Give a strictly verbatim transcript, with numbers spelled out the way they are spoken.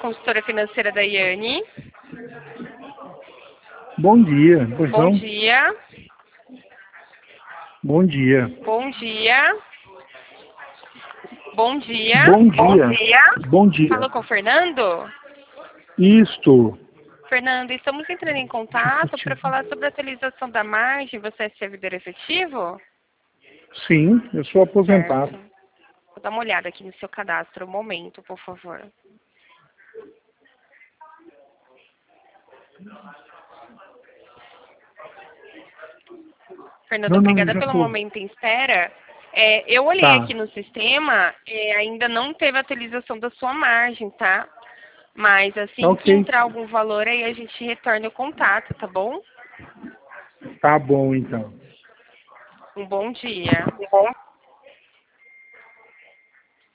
consultora financeira Daiane. Bom dia, pois Bom não? dia. Bom dia. Bom dia. Bom dia. Bom dia. Bom dia. Bom dia. Falou com o Fernando? Isto. Fernando, estamos entrando em contato para falar sobre a atualização da margem. Você é servidor efetivo? Sim, eu sou aposentado. Certo. Vou dar uma olhada aqui no seu cadastro. Um momento, por favor. Fernando, Não, não, obrigada já pelo tô. momento em espera. É, eu olhei Tá. aqui no sistema, é, ainda não teve atualização da sua margem, tá? Mas assim Tá que ok. entrar algum valor aí, a gente retorna o contato, tá bom? Tá bom, então. Um bom dia.